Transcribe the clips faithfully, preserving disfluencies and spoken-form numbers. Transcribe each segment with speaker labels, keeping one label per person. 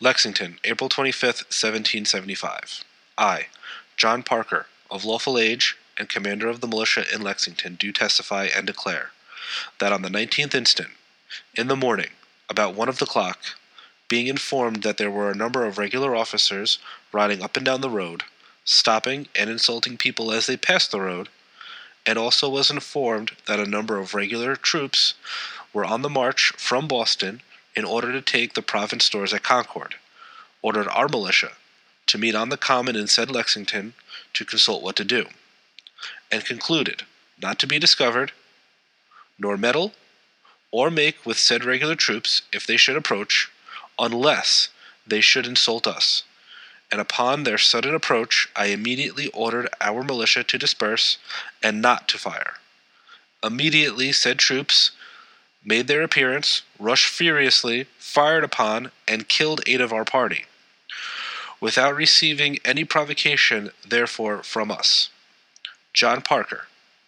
Speaker 1: Lexington, April twenty-fifth, seventeen seventy-five. I, John Parker, of lawful age, and commander of the militia in Lexington, do testify and declare that on the nineteenth instant, in the morning, about one of the clock, being informed that there were a number of regular officers riding up and down the road, stopping and insulting people as they passed the road, and also was informed that a number of regular troops were on the march from Boston in order to take the province stores at Concord, ordered our militia to meet on the common in said Lexington to consult what to do, and concluded not to be discovered, nor meddle, or make with said regular troops if they should approach, unless they should insult us. And upon their sudden approach, I immediately ordered our militia to disperse and not to fire. Immediately said troops made their appearance, rushed furiously, fired upon, and killed eight of our party, without receiving any provocation, therefore, from us. John Parker.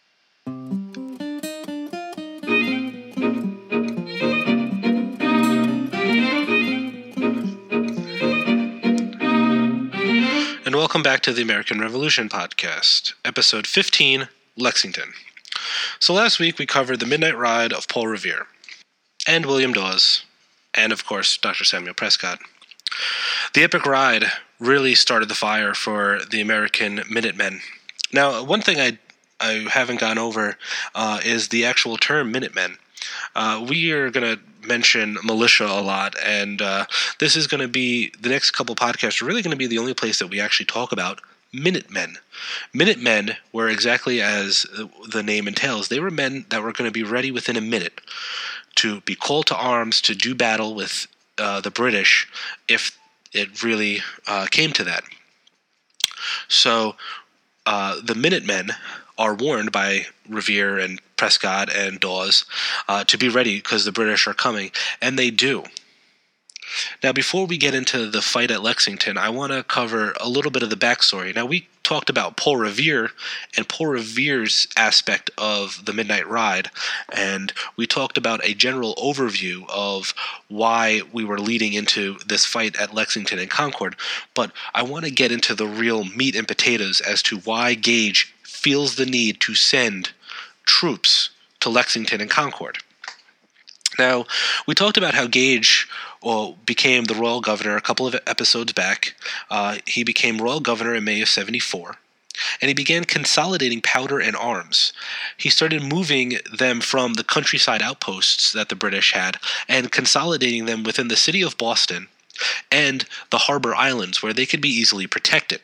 Speaker 1: And welcome back to the American Revolution Podcast, Episode fifteen, Lexington. So last week we covered the Midnight Ride of Paul Revere, and William Dawes, and of course Doctor Samuel Prescott. The epic ride really started the fire for the American Minutemen. Now, one thing I I haven't gone over uh, is the actual term Minutemen. Uh, we are going to mention militia a lot, and uh, this is going to be, the next couple podcasts are really going to be the only place that we actually talk about Minutemen. Minutemen were exactly as the name entails. They were men that were going to be ready within a minute to be called to arms to do battle with uh, the British if it really uh, came to that. So uh, the Minutemen are warned by Revere and Prescott and Dawes uh, to be ready because the British are coming, and they do. Now, before we get into the fight at Lexington, I want to cover a little bit of the backstory. Now, we talked about Paul Revere and Paul Revere's aspect of the Midnight Ride, and we talked about a general overview of why we were leading into this fight at Lexington and Concord, but I want to get into the real meat and potatoes as to why Gage feels the need to send troops to Lexington and Concord. Now, we talked about how Gage well, became the royal governor a couple of episodes back. Uh, he became royal governor in May of seventy-four, and he began consolidating powder and arms. He started moving them from the countryside outposts that the British had and consolidating them within the city of Boston and the harbor islands where they could be easily protected.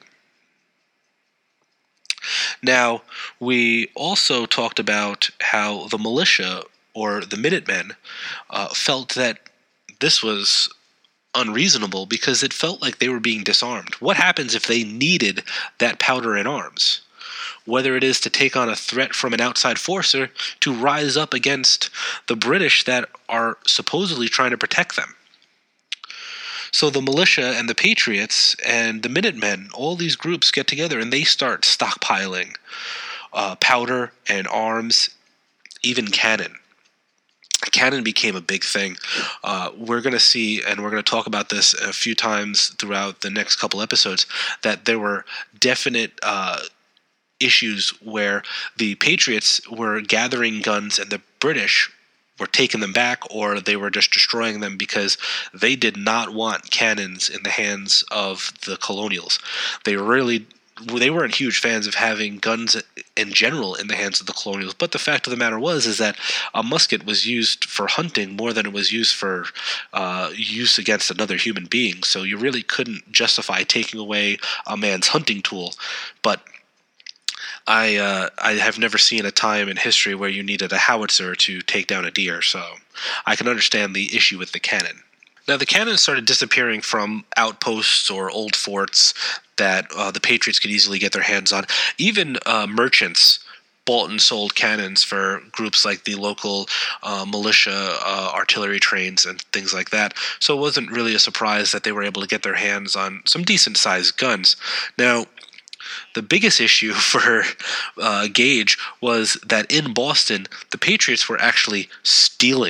Speaker 1: Now, we also talked about how the militia, or the Minutemen, uh, felt that this was unreasonable because it felt like they were being disarmed. What happens if they needed that powder and arms? Whether it is to take on a threat from an outside force or to rise up against the British that are supposedly trying to protect them. So the militia and the Patriots and the Minutemen, all these groups get together and they start stockpiling uh, powder and arms, even cannon. Cannon became a big thing. Uh, we're going to see, and we're going to talk about this a few times throughout the next couple episodes, that there were definite uh, issues where the Patriots were gathering guns and the British were taking them back, or they were just destroying them because they did not want cannons in the hands of the colonials. They really they weren't huge fans of having guns in general in the hands of the colonials, but the fact of the matter was is that a musket was used for hunting more than it was used for uh, use against another human being, so you really couldn't justify taking away a man's hunting tool. But I uh, I have never seen a time in history where you needed a howitzer to take down a deer, so I can understand the issue with the cannon. Now, the cannons started disappearing from outposts or old forts that uh, the Patriots could easily get their hands on. Even uh, merchants bought and sold cannons for groups like the local uh, militia, uh, artillery trains, and things like that. So it wasn't really a surprise that they were able to get their hands on some decent-sized guns. Now, the biggest issue for uh, Gage was that in Boston, the Patriots were actually stealing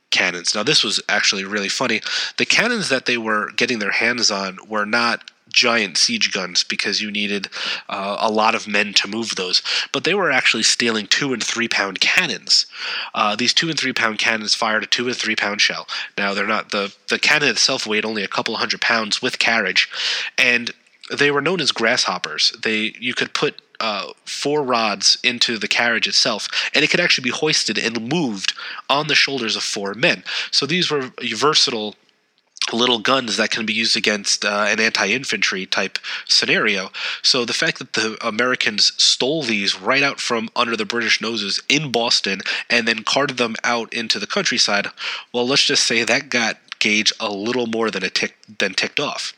Speaker 1: cannons. Now, this was actually really funny. The cannons that they were getting their hands on were not giant siege guns because you needed uh, a lot of men to move those, but they were actually stealing two and three pound cannons. Uh, these two and three pound cannons fired a two and three pound shell. Now, they're not the the cannon itself weighed only a couple hundred pounds with carriage, and they were known as grasshoppers. They you could put Uh, four rods into the carriage itself, and it could actually be hoisted and moved on the shoulders of four men. So these were versatile little guns that can be used against uh, an anti-infantry type scenario. So the fact that the Americans stole these right out from under the British noses in Boston and then carted them out into the countryside, well, let's just say that got Gage a little more than a tick than ticked off.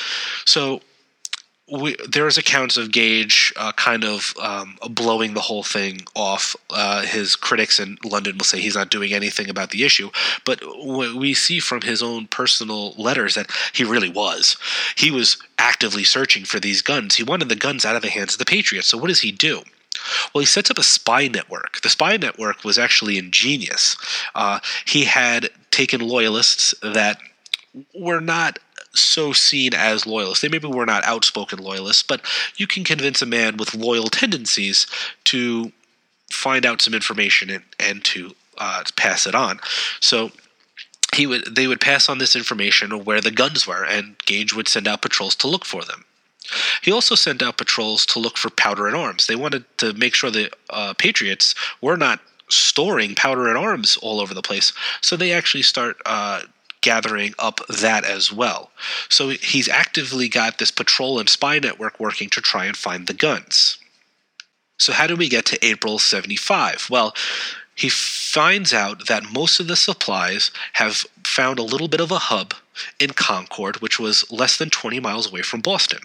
Speaker 1: So We, there's accounts of Gage uh, kind of um, blowing the whole thing off. Uh, his critics in London will say he's not doing anything about the issue, but w- we see from his own personal letters that he really was. He was actively searching for these guns. He wanted the guns out of the hands of the Patriots. So what does he do? Well, he sets up a spy network. The spy network was actually ingenious. Uh, he had taken loyalists that were not so seen as loyalists. They maybe were not outspoken loyalists, but you can convince a man with loyal tendencies to find out some information and, and to uh, pass it on. So he would they would pass on this information where the guns were, and Gage would send out patrols to look for them. He also sent out patrols to look for powder and arms. They wanted to make sure the uh, Patriots were not storing powder and arms all over the place, so they actually start uh, gathering up that as well. So he's actively got this patrol and spy network working to try and find the guns. So how do we get to April seventy-five? Well, he finds out that most of the supplies have found a little bit of a hub in Concord, which was less than twenty miles away from Boston.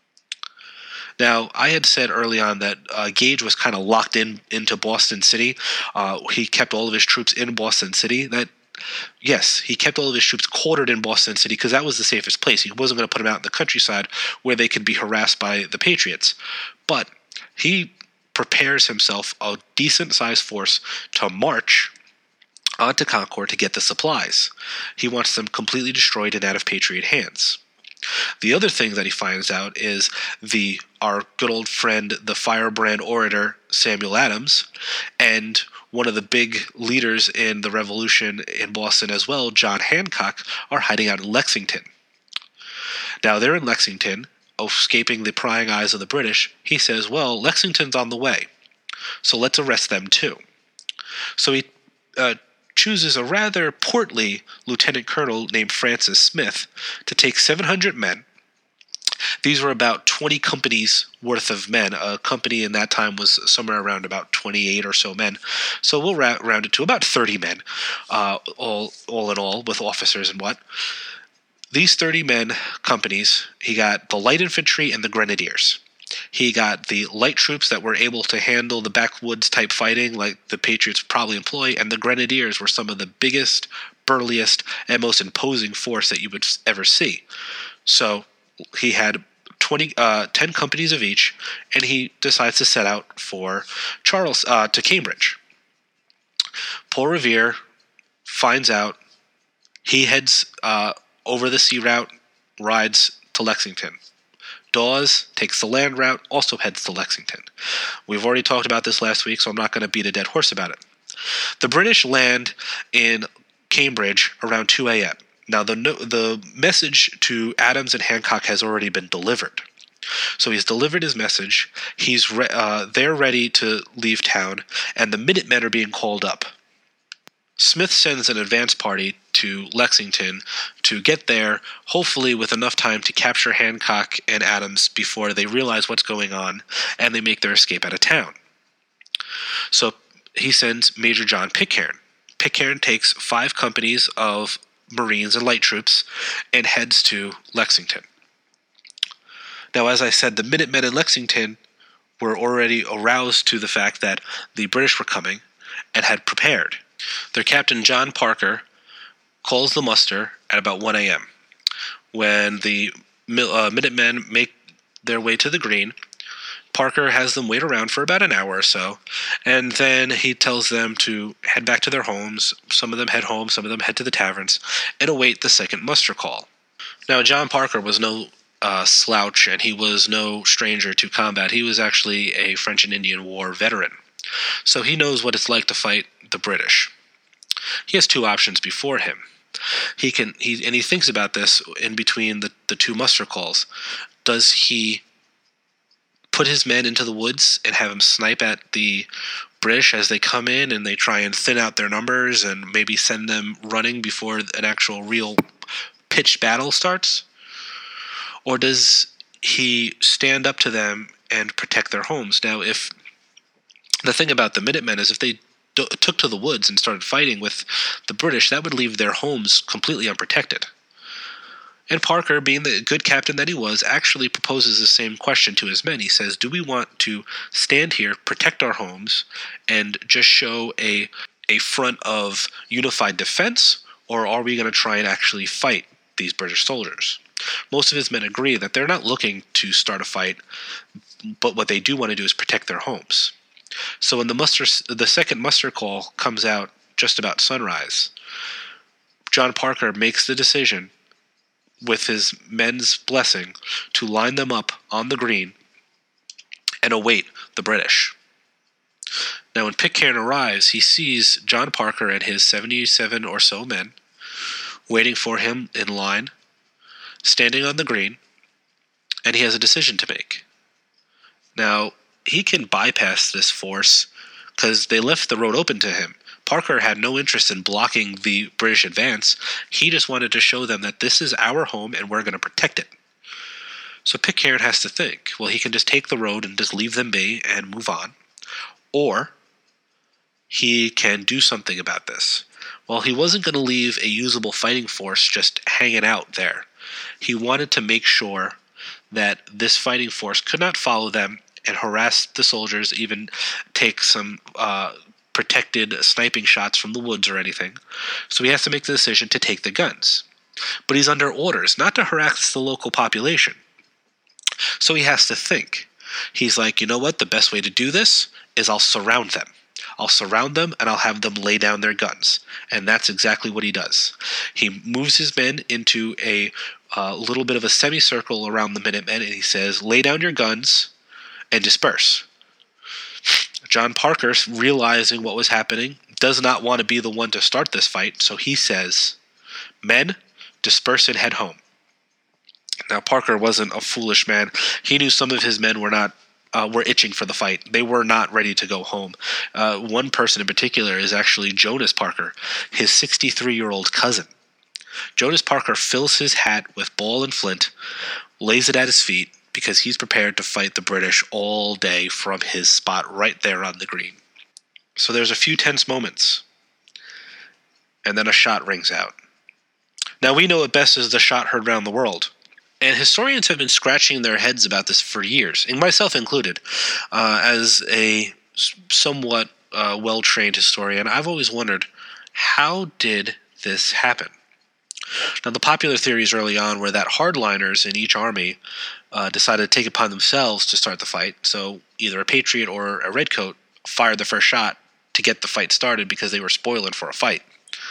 Speaker 1: Now, I had said early on that uh, Gage was kind of locked in into Boston City. Uh, he kept all of his troops in Boston City. That Yes, he kept all of his troops quartered in Boston City because that was the safest place. He wasn't going to put them out in the countryside where they could be harassed by the Patriots. But he prepares himself a decent-sized force to march onto Concord to get the supplies. He wants them completely destroyed and out of Patriot hands. The other thing that he finds out is the our good old friend, the firebrand orator Samuel Adams, and one of the big leaders in the revolution in Boston as well, John Hancock, are hiding out in Lexington. Now they're in Lexington, escaping the prying eyes of the British. He says, well, Lexington's on the way, so let's arrest them too. So he uh, chooses a rather portly lieutenant colonel named Francis Smith to take seven hundred men. These were about twenty companies worth of men. A company in that time was somewhere around about twenty-eight or so men. So we'll ra- round it to about thirty men, uh, all all in all, with officers and what. These thirty men companies, he got the light infantry and the grenadiers. He got the light troops that were able to handle the backwoods-type fighting like the Patriots probably employ, and the grenadiers were some of the biggest, burliest, and most imposing force that you would ever see. So he had twenty, uh, ten companies of each, and he decides to set out for Charles uh, to Cambridge. Paul Revere finds out. He heads uh, over the sea route, rides to Lexington. Dawes takes the land route, also heads to Lexington. We've already talked about this last week, so I'm not going to beat a dead horse about it. The British land in Cambridge around two a.m. Now, the the message to Adams and Hancock has already been delivered. So he's delivered his message. He's re- uh, they're ready to leave town, and the Minutemen are being called up. Smith sends an advance party to Lexington to get there, hopefully with enough time to capture Hancock and Adams before they realize what's going on, and they make their escape out of town. So he sends Major John Pitcairn. Pitcairn takes five companies of Marines and light troops and heads to Lexington. Now, as I said, the Minutemen in Lexington were already aroused to the fact that the British were coming and had prepared. Their captain, John Parker, calls the muster at about one a.m. When the uh, Minutemen make their way to the green, Parker has them wait around for about an hour or so, and then he tells them to head back to their homes. Some of them head home, some of them head to the taverns, and await the second muster call. Now, John Parker was no uh, slouch, and he was no stranger to combat. He was actually a French and Indian War veteran, so he knows what it's like to fight the British. He has two options before him. He can he and he thinks about this in between the, the two muster calls. Does he put his men into the woods and have them snipe at the British as they come in and they try and thin out their numbers and maybe send them running before an actual real pitched battle starts? Or does he stand up to them and protect their homes? Now, if the thing about the Minutemen is if they do, took to the woods and started fighting with the British, that would leave their homes completely unprotected. And Parker, being the good captain that he was, actually proposes the same question to his men. He says, do we want to stand here, protect our homes, and just show a, a front of unified defense, or are we going to try and actually fight these British soldiers? Most of his men agree that they're not looking to start a fight, but what they do want to do is protect their homes. So when the muster, the second muster call comes out just about sunrise, John Parker makes the decision, with his men's blessing, to line them up on the green and await the British. Now, when Pitcairn arrives, he sees John Parker and his seventy-seven or so men waiting for him in line, standing on the green, and he has a decision to make. Now, he can bypass this force because they left the road open to him. Parker had no interest in blocking the British advance. He just wanted to show them that this is our home and we're going to protect it. So Pitcairn has to think, well, he can just take the road and just leave them be and move on. Or he can do something about this. Well, he wasn't going to leave a usable fighting force just hanging out there. He wanted to make sure that this fighting force could not follow them and harass the soldiers, even take some uh, protected sniping shots from the woods or anything. So he has to make the decision to take the guns. But he's under orders not to harass the local population. So he has to think. He's like, you know what? The best way to do this is I'll surround them. I'll surround them and I'll have them lay down their guns. And that's exactly what he does. He moves his men into a uh, little bit of a semicircle around the Minutemen, and he says, lay down your guns and disperse. John Parker, realizing what was happening, does not want to be the one to start this fight, so he says, men, disperse and head home. Now, Parker wasn't a foolish man. He knew some of his men were not uh, were itching for the fight. They were not ready to go home. Uh, one person in particular is actually Jonas Parker, his sixty-three-year-old cousin. Jonas Parker fills his hat with ball and flint, lays it at his feet, because he's prepared to fight the British all day from his spot right there on the green. So there's a few tense moments, and then a shot rings out. Now, we know it best as the shot heard round the world, and historians have been scratching their heads about this for years, and myself included. Uh, as a somewhat uh, well-trained historian, I've always wondered, how did this happen? Now, the popular theories early on were that hardliners in each army uh, decided to take it upon themselves to start the fight, so either a patriot or a redcoat fired the first shot to get the fight started because they were spoiling for a fight.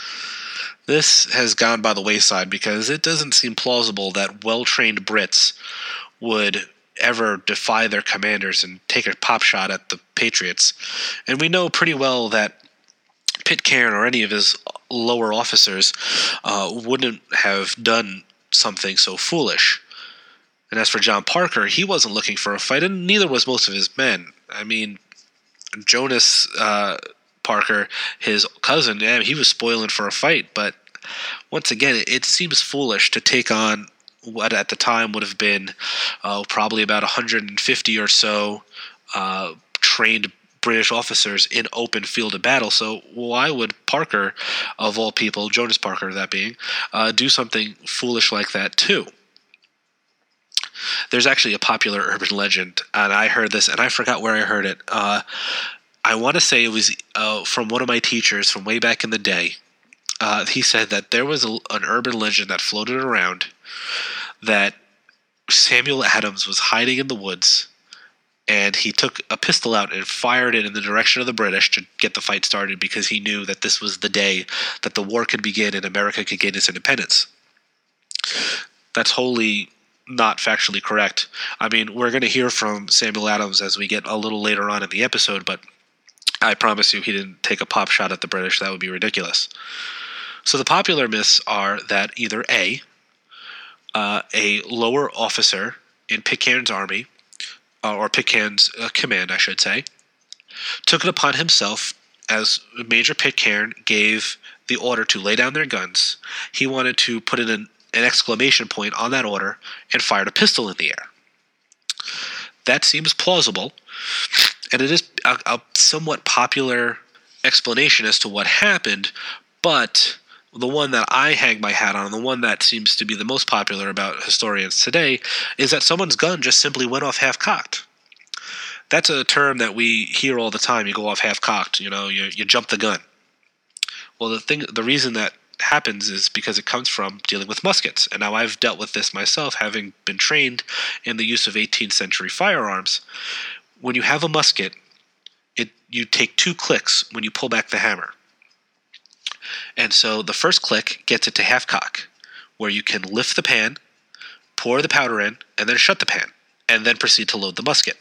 Speaker 1: This has gone by the wayside because it doesn't seem plausible that well-trained Brits would ever defy their commanders and take a pop shot at the Patriots. And we know pretty well that Pitcairn or any of his lower officers uh, wouldn't have done something so foolish. And as for John Parker, he wasn't looking for a fight, and neither was most of his men. I mean, Jonas uh, Parker, his cousin, yeah, he was spoiling for a fight, but once again, it, it seems foolish to take on what at the time would have been uh, probably about one hundred fifty or so uh, trained British officers in open field of battle. So why would Parker, of all people, Jonas Parker that being, uh, do something foolish like that too? There's actually a popular urban legend, and I heard this, and I forgot where I heard it. Uh, I want to say it was uh, from one of my teachers from way back in the day. Uh, he said that there was a, an urban legend that floated around that Samuel Adams was hiding in the woods, and he took a pistol out and fired it in the direction of the British to get the fight started because he knew that this was the day that the war could begin and America could gain its independence. That's wholly not factually correct. I mean, we're going to hear from Samuel Adams as we get a little later on in the episode, but I promise you he didn't take a pop shot at the British. That would be ridiculous. So the popular myths are that either A, uh, a lower officer in Pitcairn's army, uh, or Pitcairn's uh, command, I should say, took it upon himself, as Major Pitcairn gave the order to lay down their guns, he wanted to put in an, an exclamation point on that order and fired a pistol in the air. That seems plausible, and it is a, a somewhat popular explanation as to what happened, but the one that I hang my hat on, the one that seems to be the most popular about historians today, is that someone's gun just simply went off half-cocked. That's a term that we hear all the time. You go off half-cocked, you know, you, you jump the gun. Well, the thing, the reason that happens is because it comes from dealing with muskets. And now I've dealt with this myself, having been trained in the use of eighteenth century firearms. When you have a musket, it you take two clicks when you pull back the hammer. And so the first click gets it to half cock, where you can lift the pan, pour the powder in, and then shut the pan, and then proceed to load the musket.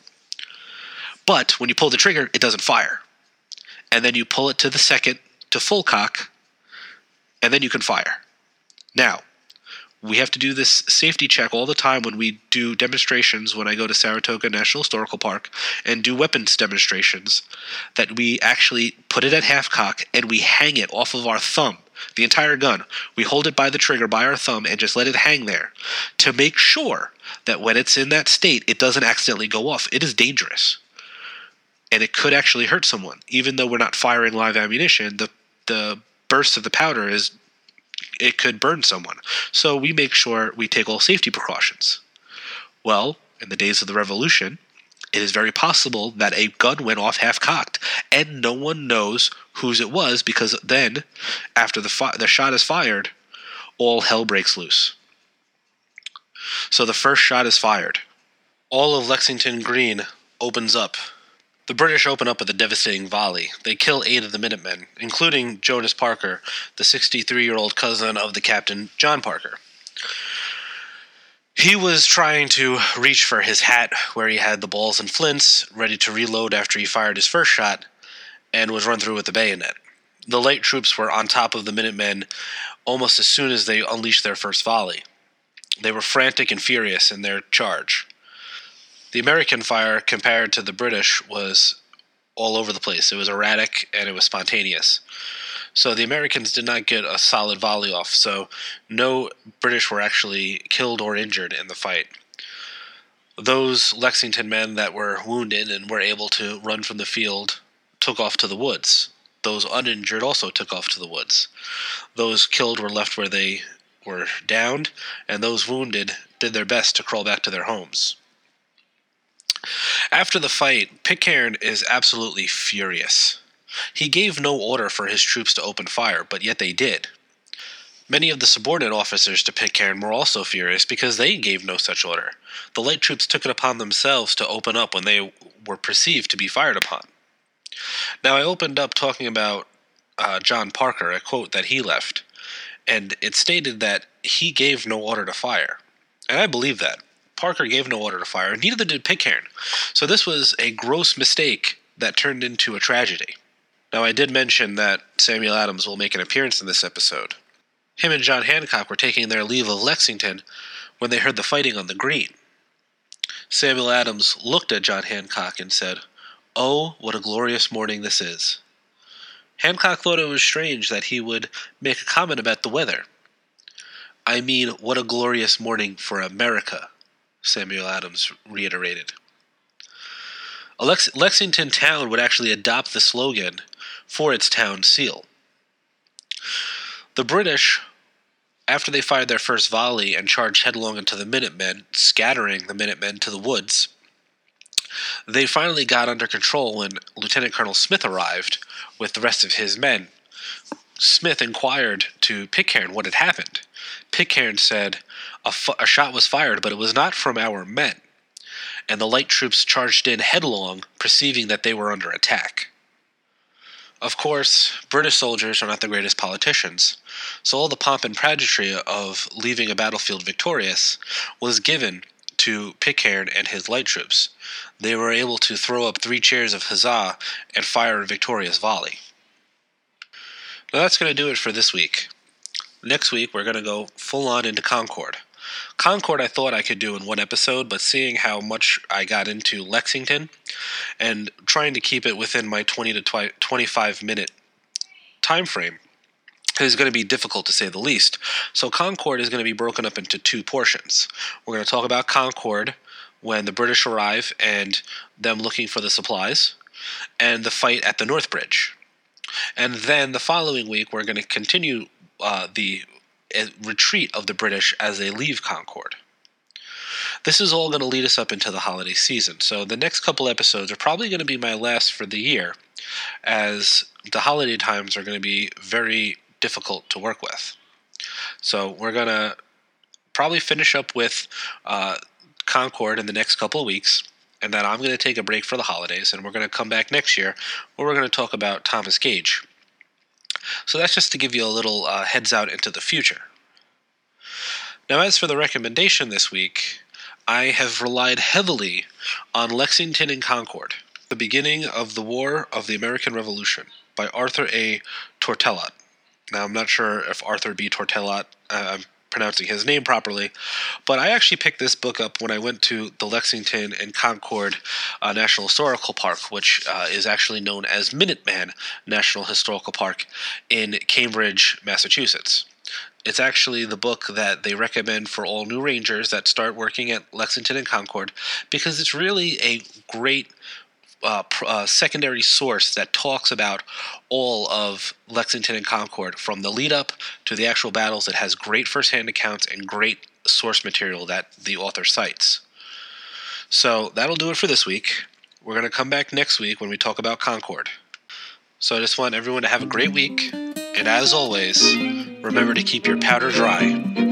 Speaker 1: But when you pull the trigger, it doesn't fire. And then you pull it to the second, to full cock, and then you can fire. Now, we have to do this safety check all the time when we do demonstrations, when I go to Saratoga National Historical Park and do weapons demonstrations, that we actually put it at half cock and we hang it off of our thumb, the entire gun. We hold it by the trigger by our thumb and just let it hang there to make sure that when it's in that state, it doesn't accidentally go off. It is dangerous. And it could actually hurt someone. Even though we're not firing live ammunition, the the burst of the powder is, it could burn someone. So we make sure we take all safety precautions. Well, in the days of the Revolution, it is very possible that a gun went off half-cocked, and no one knows whose it was, because then, after the fi- the shot is fired, all hell breaks loose. So the first shot is fired. All of Lexington Green opens up. The British open up with a devastating volley. They kill eight of the Minutemen, including Jonas Parker, the sixty-three-year-old cousin of the captain, John Parker. He was trying to reach for his hat where he had the balls and flints, ready to reload after he fired his first shot, and was run through with the bayonet. The light troops were on top of the Minutemen almost as soon as they unleashed their first volley. They were frantic and furious in their charge. The American fire, compared to the British, was all over the place. It was erratic and it was spontaneous. So the Americans did not get a solid volley off, so no British were actually killed or injured in the fight. Those Lexington men that were wounded and were able to run from the field took off to the woods. Those uninjured also took off to the woods. Those killed were left where they were downed, and those wounded did their best to crawl back to their homes. After the fight, Pitcairn is absolutely furious. He gave no order for his troops to open fire, but yet they did. Many of the subordinate officers to Pitcairn were also furious because they gave no such order. The light troops took it upon themselves to open up when they were perceived to be fired upon. Now, I opened up talking about uh, John Parker, a quote that he left, and it stated that he gave no order to fire. And I believe that. Parker gave no order to fire, and neither did Pitcairn. So this was a gross mistake that turned into a tragedy. Now, I did mention that Samuel Adams will make an appearance in this episode. Him and John Hancock were taking their leave of Lexington when they heard the fighting on the green. Samuel Adams looked at John Hancock and said, "Oh, what a glorious morning this is." Hancock thought it was strange that he would make a comment about the weather. "I mean, what a glorious morning for America," Samuel Adams reiterated. Lex- Lexington town would actually adopt the slogan for its town seal. The British, after they fired their first volley and charged headlong into the Minutemen, scattering the Minutemen to the woods, they finally got under control when Lieutenant Colonel Smith arrived with the rest of his men. Smith inquired to Pitcairn what had happened. Pitcairn said, a, fu- a shot was fired, but it was not from our men. and the light troops charged in headlong, perceiving that they were under attack. Of course, British soldiers are not the greatest politicians, so all the pomp and pageantry of leaving a battlefield victorious was given to Pitcairn and his light troops. They were able to throw up three cheers of huzzah and fire a victorious volley. Now that's going to do it for this week. Next week, we're going to go full on into Concord. Concord I thought I could do in one episode, but seeing how much I got into Lexington and trying to keep it within my twenty to twenty-five minute time frame is going to be difficult to say the least. So Concord is going to be broken up into two portions. We're going to talk about Concord when the British arrive and them looking for the supplies, and the fight at the North Bridge. And then the following week, we're going to continue uh, the uh, retreat of the British as they leave Concord. This is all going to lead us up into the holiday season. So the next couple episodes are probably going to be my last for the year, as the holiday times are going to be very difficult to work with. So we're going to probably finish up with uh, Concord in the next couple of weeks, and then I'm going to take a break for the holidays, and we're going to come back next year where we're going to talk about Thomas Gage. So that's just to give you a little uh, heads out into the future. Now, as for the recommendation this week, I have relied heavily on Lexington and Concord, the beginning of the War of the American Revolution, by Arthur A. Tortellot. Now, I'm not sure if Arthur B. Tortellot, uh, I'm pronouncing his name properly, but I actually picked this book up when I went to the Lexington and Concord uh, National Historical Park, which uh, is actually known as Minuteman National Historical Park in Cambridge, Massachusetts. It's actually the book that they recommend for all new rangers that start working at Lexington and Concord, because it's really a great Uh, uh, secondary source that talks about all of Lexington and Concord from the lead up to the actual battles. It has great first-hand accounts and great source material that the author cites. So that'll do it for this week. We're going to come back next week when we talk about Concord. So I just want everyone to have a great week, and as always, remember to keep your powder dry.